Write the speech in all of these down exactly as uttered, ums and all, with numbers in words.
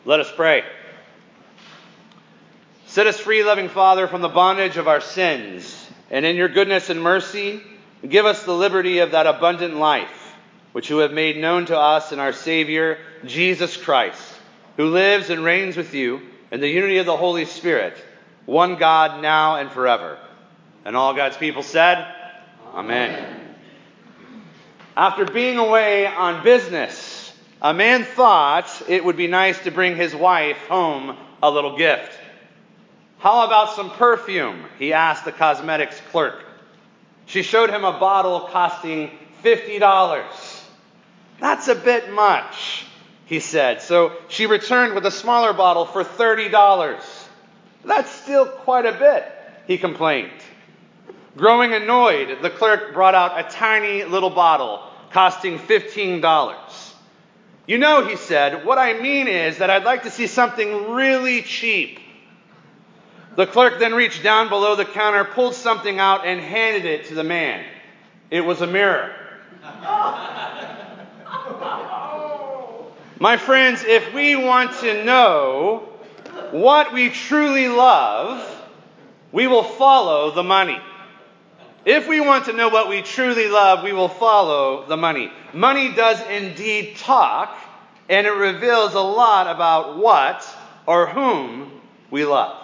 Let us pray. Set us free, loving Father, from the bondage of our sins, and in your goodness and mercy, give us the liberty of that abundant life, which you have made known to us in our Savior, Jesus Christ, who lives and reigns with you in the unity of the Holy Spirit, one God, now and forever. And all God's people said, Amen. Amen. After being away on business, a man thought it would be nice to bring his wife home a little gift. How about some perfume? He asked the cosmetics clerk. She showed him a bottle costing fifty dollars. That's a bit much, he said. So she returned with a smaller bottle for thirty dollars. That's still quite a bit, he complained. Growing annoyed, the clerk brought out a tiny little bottle costing fifteen dollars. You know, he said, what I mean is that I'd like to see something really cheap. The clerk then reached down below the counter, pulled something out, and handed it to the man. It was a mirror. My friends, if we want to know what we truly love, we will follow the money. If we want to know what we truly love, we will follow the money. Money does indeed talk, and it reveals a lot about what or whom we love.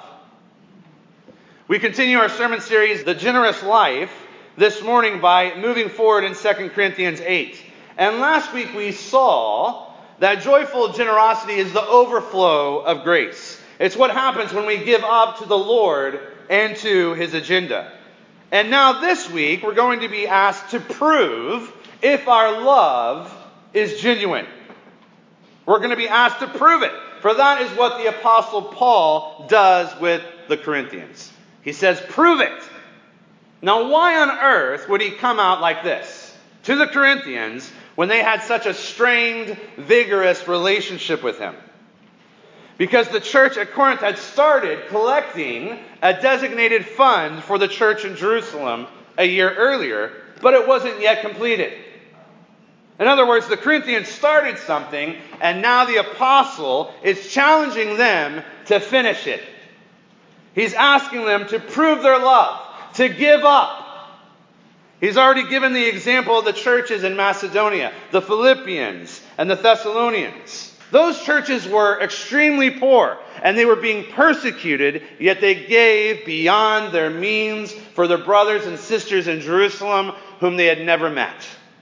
We continue our sermon series, The Generous Life, this morning by moving forward in Second Corinthians eight. And last week we saw that joyful generosity is the overflow of grace. It's what happens when we give up to the Lord and to His agenda. And now this week, we're going to be asked to prove if our love is genuine. We're going to be asked to prove it. For that is what the Apostle Paul does with the Corinthians. He says, prove it. Now, why on earth would he come out like this to the Corinthians when they had such a strained, vigorous relationship with him? Because the church at Corinth had started collecting a designated fund for the church in Jerusalem a year earlier, but it wasn't yet completed. In other words, the Corinthians started something, and now the apostle is challenging them to finish it. He's asking them to prove their love, to give up. He's already given the example of the churches in Macedonia, the Philippians and the Thessalonians. Those churches were extremely poor, and they were being persecuted, yet they gave beyond their means for their brothers and sisters in Jerusalem whom they had never met.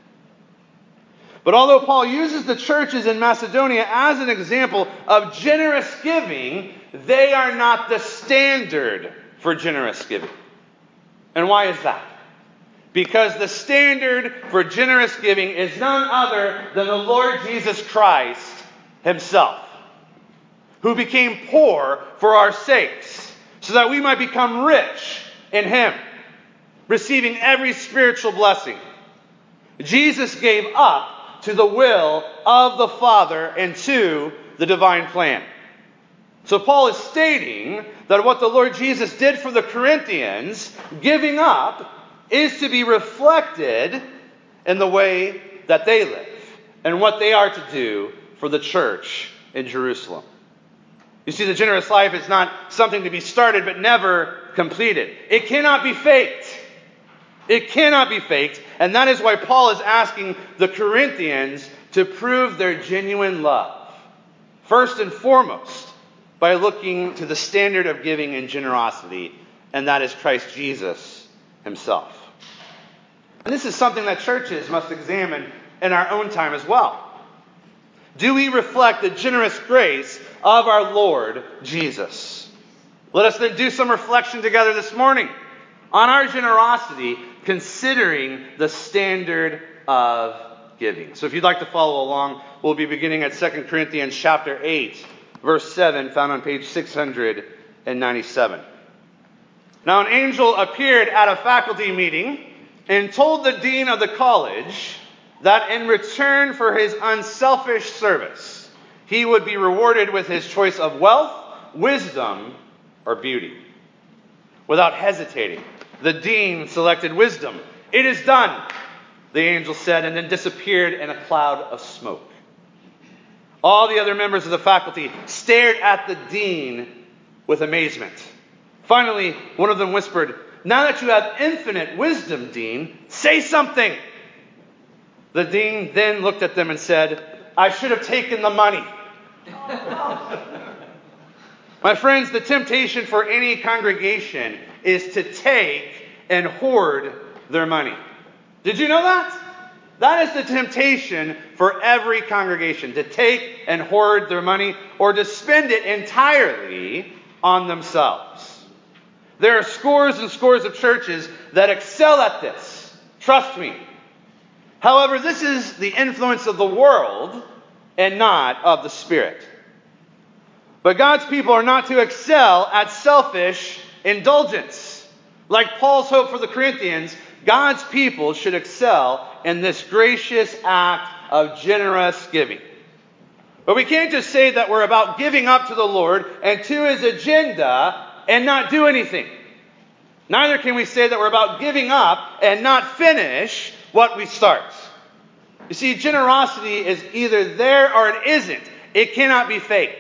But although Paul uses the churches in Macedonia as an example of generous giving, they are not the standard for generous giving. And why is that? Because the standard for generous giving is none other than the Lord Jesus Christ Himself, who became poor for our sakes, so that we might become rich in Him, receiving every spiritual blessing. Jesus gave up to the will of the Father and to the divine plan. So Paul is stating that what the Lord Jesus did for the Corinthians, giving up, is to be reflected in the way that they live and what they are to do for the church in Jerusalem. You see, the generous life is not something to be started but never completed. It cannot be faked. It cannot be faked. And that is why Paul is asking the Corinthians to prove their genuine love. First and foremost, by looking to the standard of giving and generosity, and that is Christ Jesus Himself. And this is something that churches must examine in our own time as well. Do we reflect the generous grace of our Lord Jesus? Let us then do some reflection together this morning on our generosity, considering the standard of giving. So if you'd like to follow along, we'll be beginning at Second Corinthians chapter eight, verse seven, found on page six hundred ninety-seven. Now an angel appeared at a faculty meeting and told the dean of the college that in return for his unselfish service, he would be rewarded with his choice of wealth, wisdom, or beauty. Without hesitating, the dean selected wisdom. It is done, the angel said, and then disappeared in a cloud of smoke. All the other members of the faculty stared at the dean with amazement. Finally, one of them whispered, "Now that you have infinite wisdom, Dean, say something." The dean then looked at them and said, "I should have taken the money." My friends, the temptation for any congregation is to take and hoard their money. Did you know that? That is the temptation for every congregation, to take and hoard their money or to spend it entirely on themselves. There are scores and scores of churches that excel at this. Trust me. However, this is the influence of the world and not of the Spirit. But God's people are not to excel at selfish indulgence. Like Paul's hope for the Corinthians, God's people should excel in this gracious act of generous giving. But we can't just say that we're about giving up to the Lord and to His agenda and not do anything. Neither can we say that we're about giving up and not finish what we start. You see, generosity is either there or it isn't. It cannot be faked.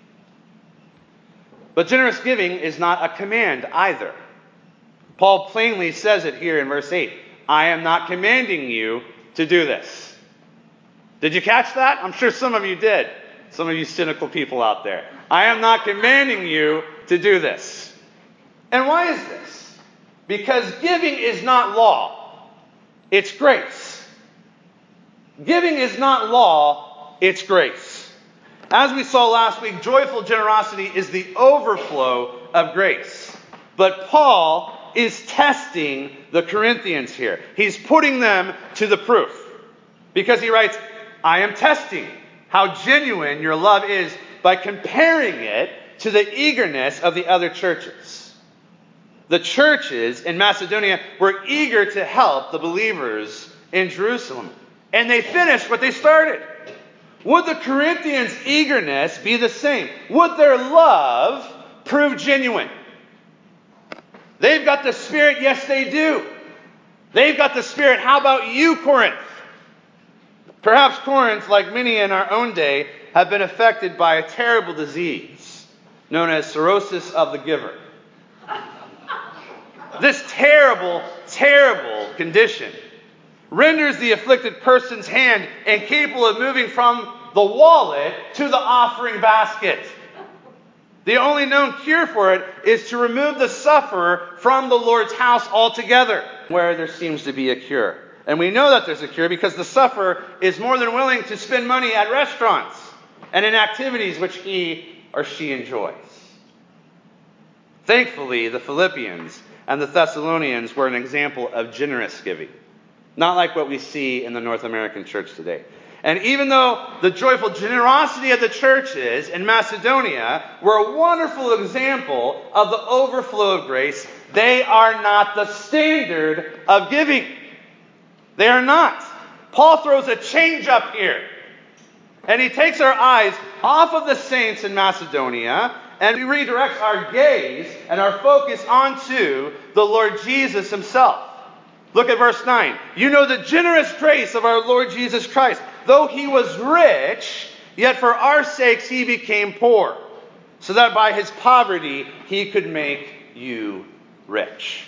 But generous giving is not a command either. Paul plainly says it here in verse eight. I am not commanding you to do this. Did you catch that? I'm sure some of you did. Some of you cynical people out there. I am not commanding you to do this. And why is this? Because giving is not law. It's grace. Giving is not law. It's grace. As we saw last week, joyful generosity is the overflow of grace. But Paul is testing the Corinthians here. He's putting them to the proof. Because he writes, I am testing how genuine your love is by comparing it to the eagerness of the other churches. The churches in Macedonia were eager to help the believers in Jerusalem. And they finished what they started. Would the Corinthians' eagerness be the same? Would their love prove genuine? They've got the Spirit. Yes, they do. They've got the Spirit. How about you, Corinth? Perhaps Corinth, like many in our own day, have been affected by a terrible disease known as cirrhosis of the giver. This terrible, terrible condition renders the afflicted person's hand incapable of moving from the wallet to the offering basket. The only known cure for it is to remove the sufferer from the Lord's house altogether, where there seems to be a cure. And we know that there's a cure because the sufferer is more than willing to spend money at restaurants and in activities which he or she enjoys. Thankfully, the Philippians and the Thessalonians were an example of generous giving, not like what we see in the North American church today. And even though the joyful generosity of the churches in Macedonia were a wonderful example of the overflow of grace, they are not the standard of giving. They are not. Paul throws a change up here. And he takes our eyes off of the saints in Macedonia and he redirects our gaze and our focus onto the Lord Jesus himself. Look at verse nine. You know the generous grace of our Lord Jesus Christ. Though he was rich, yet for our sakes he became poor, so that by his poverty he could make you rich.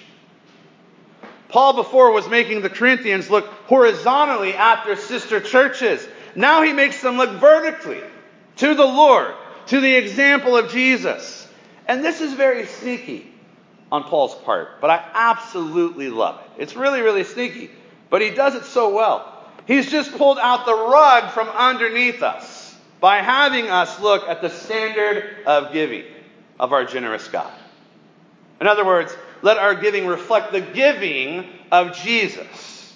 Paul before was making the Corinthians look horizontally at their sister churches. Now he makes them look vertically to the Lord, to the example of Jesus. And this is very sneaky on Paul's part, but I absolutely love it. It's really, really sneaky, but he does it so well. He's just pulled out the rug from underneath us by having us look at the standard of giving of our generous God. In other words, let our giving reflect the giving of Jesus.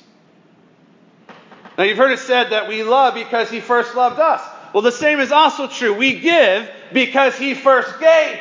Now, you've heard it said that we love because he first loved us. Well, the same is also true. We give because he first gave.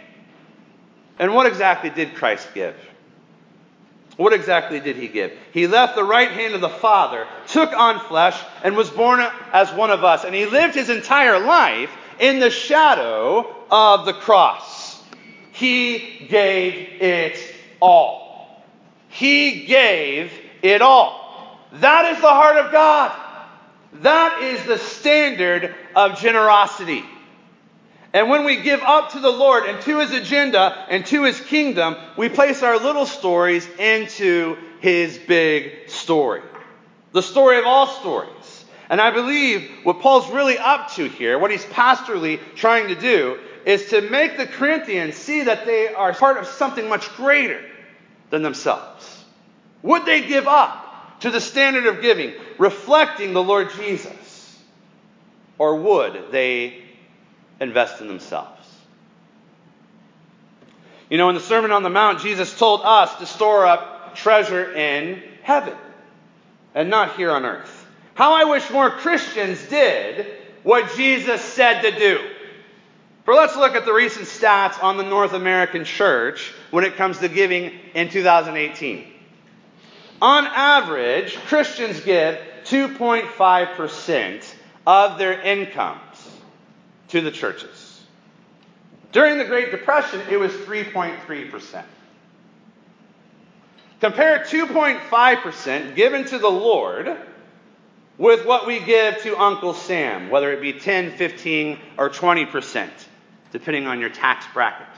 And what exactly did Christ give? What exactly did he give? He left the right hand of the Father, took on flesh, and was born as one of us. And he lived his entire life in the shadow of the cross. He gave it all. He gave it all. That is the heart of God. That is the standard of generosity. And when we give up to the Lord and to His agenda and to His kingdom, we place our little stories into His big story. The story of all stories. And I believe what Paul's really up to here, what he's pastorally trying to do, is to make the Corinthians see that they are part of something much greater than themselves. Would they give up to the standard of giving, reflecting the Lord Jesus? Or would they invest in themselves? You know, in the Sermon on the Mount, Jesus told us to store up treasure in heaven and not here on earth. How I wish more Christians did what Jesus said to do. For let's look at the recent stats on the North American church when it comes to giving in two thousand eighteen. On average, Christians give two point five percent of their incomes to the churches. During the Great Depression, it was three point three percent. Compare two point five percent given to the Lord with what we give to Uncle Sam, whether it be ten, fifteen, or twenty percent, depending on your tax bracket.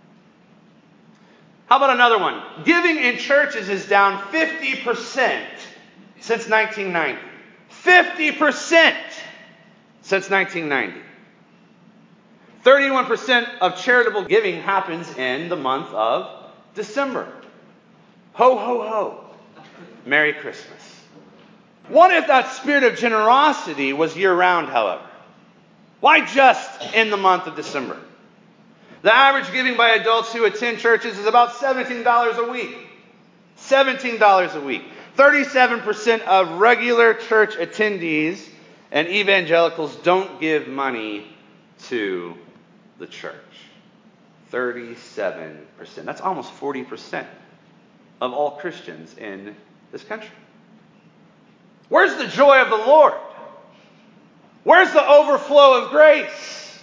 How about another one? Giving in churches is down fifty percent since nineteen ninety. fifty percent since nineteen ninety. thirty-one percent of charitable giving happens in the month of December. Ho, ho, ho. Merry Christmas. What if that spirit of generosity was year-round, however? Why just in the month of December? The average giving by adults who attend churches is about seventeen dollars a week. seventeen dollars a week. thirty-seven percent of regular church attendees and evangelicals don't give money to the church. thirty-seven percent. That's almost forty percent of all Christians in this country. Where's the joy of the Lord? Where's the overflow of grace?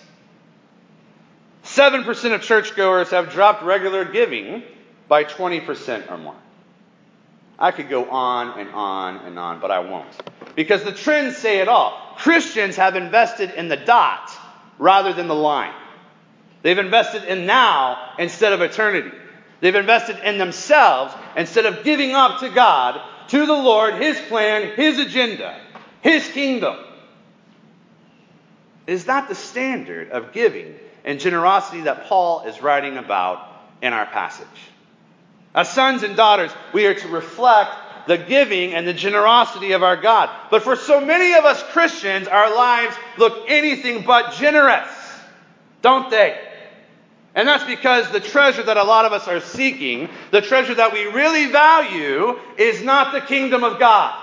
seven percent of churchgoers have dropped regular giving by twenty percent or more. I could go on and on and on, but I won't. Because the trends say it all. Christians have invested in the dot rather than the line. They've invested in now instead of eternity. They've invested in themselves instead of giving up to God, to the Lord, His plan, His agenda, His kingdom. Is that the standard of giving and generosity that Paul is writing about in our passage? As sons and daughters, we are to reflect the giving and the generosity of our God. But for so many of us Christians, our lives look anything but generous, don't they? And that's because the treasure that a lot of us are seeking, the treasure that we really value, is not the kingdom of God.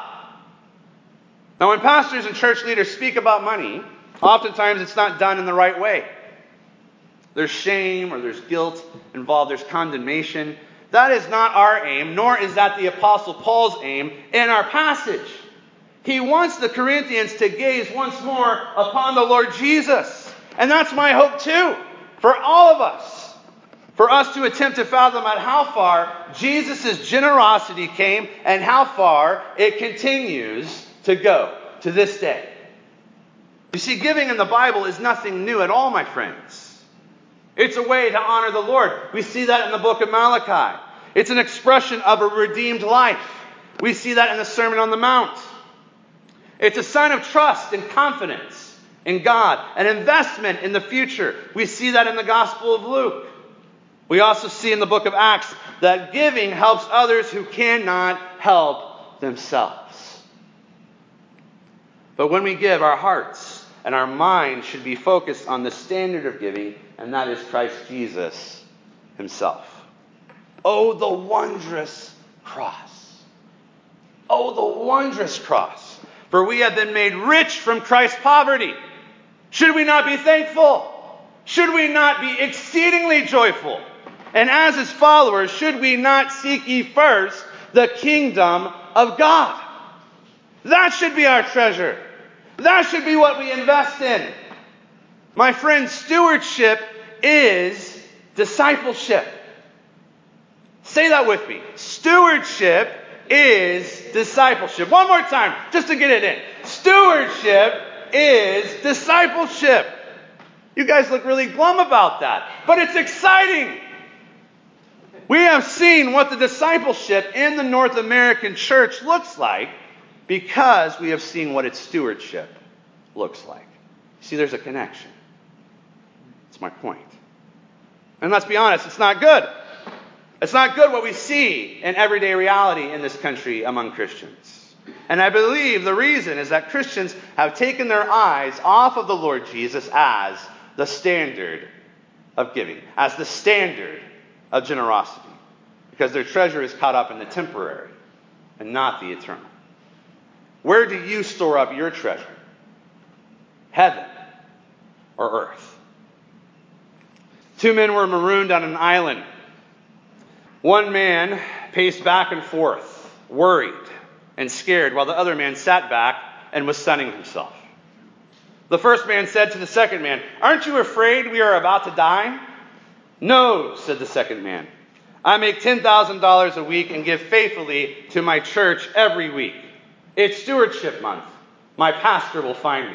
Now, when pastors and church leaders speak about money, oftentimes it's not done in the right way. There's shame or there's guilt involved, there's condemnation. That is not our aim, nor is that the Apostle Paul's aim in our passage. He wants the Corinthians to gaze once more upon the Lord Jesus. And that's my hope too, for all of us. For us to attempt to fathom out how far Jesus' generosity came and how far it continues to go to this day. You see, giving in the Bible is nothing new at all, my friends. It's a way to honor the Lord. We see that in the book of Malachi. It's an expression of a redeemed life. We see that in the Sermon on the Mount. It's a sign of trust and confidence in God, an investment in the future. We see that in the Gospel of Luke. We also see in the book of Acts that giving helps others who cannot help themselves. But when we give, our hearts and our minds should be focused on the standard of giving, and that is Christ Jesus Himself. Oh, the wondrous cross. Oh, the wondrous cross. For we have been made rich from Christ's poverty. Should we not be thankful? Should we not be exceedingly joyful? And as His followers, should we not seek ye first the kingdom of God? That should be our treasure. That should be what we invest in. My friend, stewardship is discipleship. Say that with me. Stewardship is discipleship. One more time, just to get it in. Stewardship is discipleship. You guys look really glum about that, but it's exciting. We have seen what the discipleship in the North American church looks like because we have seen what its stewardship looks like. See, there's a connection. That's my point. And let's be honest, it's not good. It's not good what we see in everyday reality in this country among Christians. And I believe the reason is that Christians have taken their eyes off of the Lord Jesus as the standard of giving, as the standard of generosity, because their treasure is caught up in the temporary and not the eternal. Where do you store up your treasure? Heaven or earth? Two men were marooned on an island. One man paced back and forth, worried and scared, while the other man sat back and was sunning himself. The first man said to the second man, "Aren't you afraid we are about to die?" "No," said the second man. "I make ten thousand dollars a week and give faithfully to my church every week. It's stewardship month. My pastor will find me."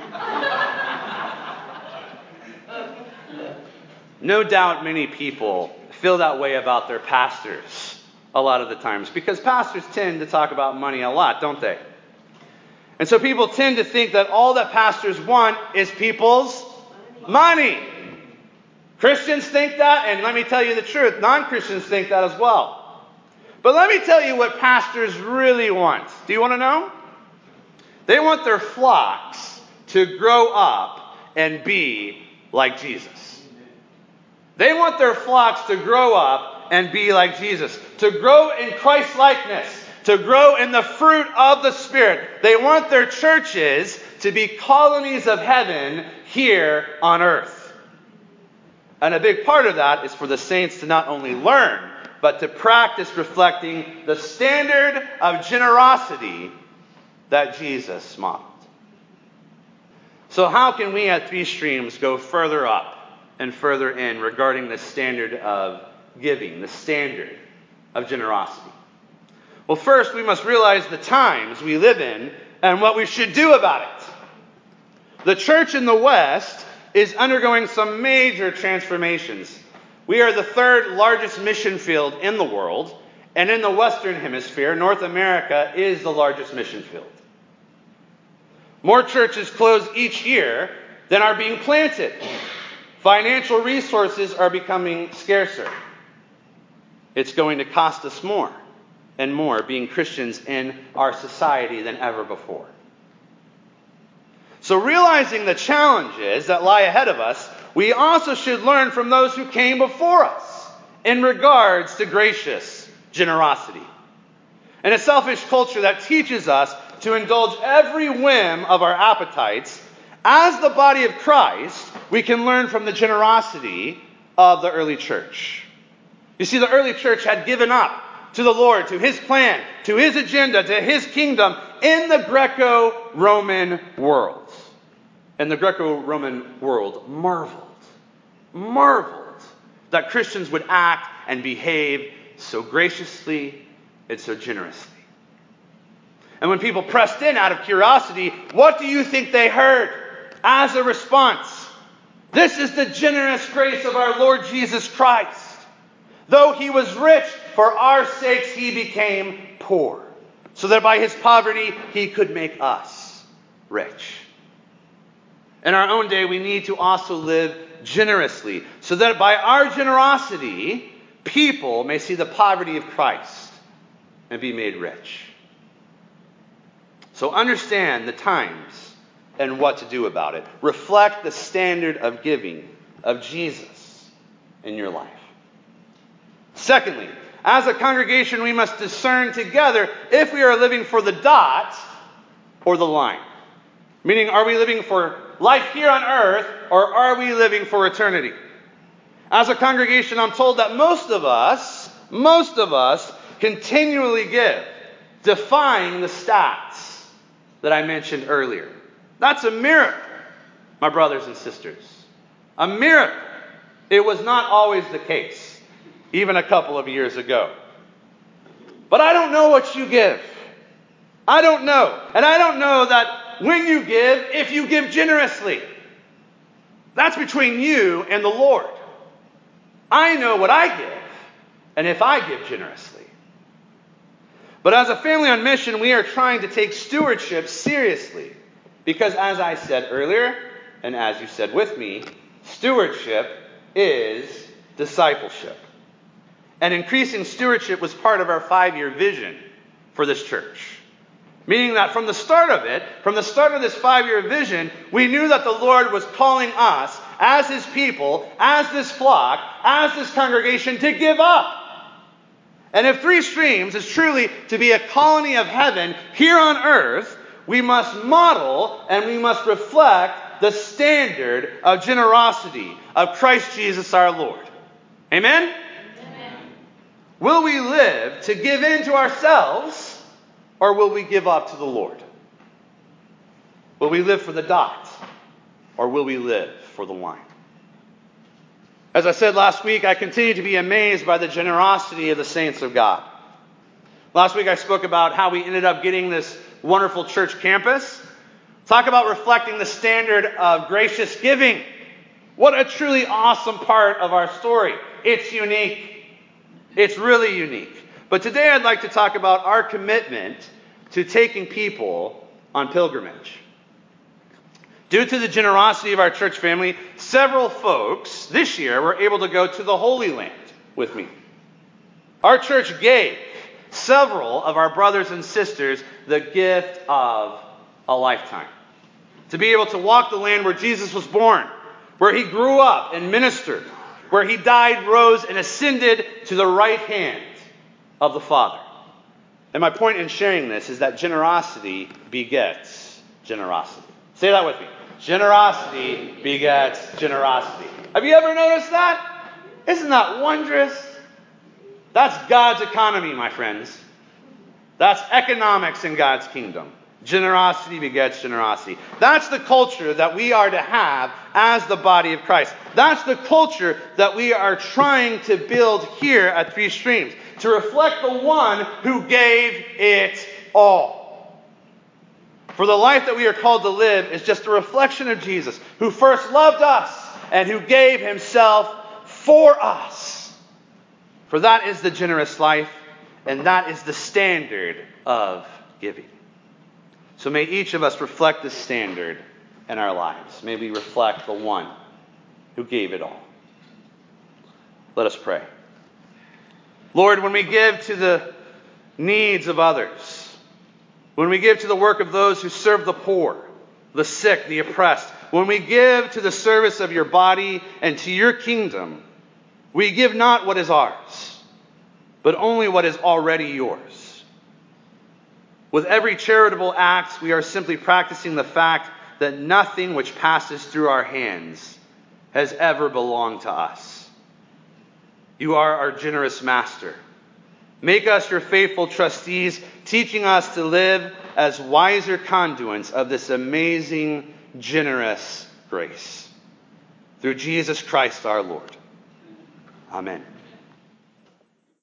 No doubt many people feel that way about their pastors a lot of the times, because pastors tend to talk about money a lot, don't they? And so people tend to think that all that pastors want is people's money. Christians think that, and let me tell you the truth, non-Christians think that as well. But let me tell you what pastors really want. Do you want to know? They want their flocks to grow up and be like Jesus. They want their flocks to grow up and be like Jesus, to grow in Christ-likeness, to grow in the fruit of the Spirit. They want their churches to be colonies of heaven here on earth. And a big part of that is for the saints to not only learn, but to practice reflecting the standard of generosity that Jesus modeled. So how can we at Three Streams go further up and further in regarding the standard of giving, the standard of generosity? Well, first we must realize the times we live in and what we should do about it. The church in the West is undergoing some major transformations. We are the third largest mission field in the world, and in the Western Hemisphere, North America is the largest mission field. More churches close each year than are being planted. Financial resources are becoming scarcer. It's going to cost us more and more being Christians in our society than ever before. So realizing the challenges that lie ahead of us, we also should learn from those who came before us in regards to gracious generosity. In a selfish culture that teaches us to indulge every whim of our appetites, as the body of Christ, we can learn from the generosity of the early church. You see, the early church had given up to the Lord, to His plan, to His agenda, to His kingdom in the Greco-Roman world. And the Greco-Roman world marveled, marveled that Christians would act and behave so graciously and so generously. And when people pressed in out of curiosity, what do you think they heard as a response? This is the generous grace of our Lord Jesus Christ. Though He was rich, for our sakes He became poor, so that by His poverty He could make us rich. In our own day, we need to also live generously, so that by our generosity, people may see the poverty of Christ and be made rich. So understand the times and what to do about it. Reflect the standard of giving of Jesus in your life. Secondly, as a congregation, we must discern together if we are living for the dot or the line. Meaning, are we living for life here on earth, or are we living for eternity? As a congregation, I'm told that most of us, most of us continually give, defying the stats that I mentioned earlier. That's a miracle, my brothers and sisters. A miracle. It was not always the case, even a couple of years ago. But I don't know what you give. I don't know. And I don't know that when you give, if you give generously. That's between you and the Lord. I know what I give, and if I give generously. But as a family on mission, we are trying to take stewardship seriously. Because as I said earlier, and as you said with me, stewardship is discipleship. And increasing stewardship was part of our five-year vision for this church. Meaning that from the start of it, from the start of this five-year vision, we knew that the Lord was calling us as His people, as this flock, as this congregation to give up. And if Three Streams is truly to be a colony of heaven here on earth, we must model and we must reflect the standard of generosity of Christ Jesus our Lord. Amen? Amen. Will we live to give in to ourselves, or will we give up to the Lord? Will we live for the dot, or will we live for the line? As I said last week, I continue to be amazed by the generosity of the saints of God. Last week I spoke about how we ended up getting this wonderful church campus. Talk about reflecting the standard of gracious giving. What a truly awesome part of our story. It's unique. It's really unique. But today I'd like to talk about our commitment to taking people on pilgrimage. Due to the generosity of our church family, several folks this year were able to go to the Holy Land with me. Our church gave several of our brothers and sisters the gift of a lifetime. To be able to walk the land where Jesus was born, where He grew up and ministered, where He died, rose, and ascended to the right hand of the Father. And my point in sharing this is that generosity begets generosity. Say that with me. Generosity begets generosity. Have you ever noticed that? Isn't that wondrous? That's God's economy, my friends. That's economics in God's kingdom. Generosity begets generosity. That's the culture that we are to have as the body of Christ. That's the culture that we are trying to build here at Three Streams, to reflect the one who gave it all. For the life that we are called to live is just a reflection of Jesus, who first loved us and who gave Himself for us. For that is the generous life, and that is the standard of giving. So may each of us reflect this standard in our lives. May we reflect the one who gave it all. Let us pray. Lord, when we give to the needs of others, when we give to the work of those who serve the poor, the sick, the oppressed, when we give to the service of your body and to your kingdom, we give not what is ours, but only what is already yours. With every charitable act, we are simply practicing the fact that nothing which passes through our hands has ever belonged to us. You are our generous master. Make us your faithful trustees, teaching us to live as wiser conduits of this amazing, generous grace. Through Jesus Christ our Lord. Amen.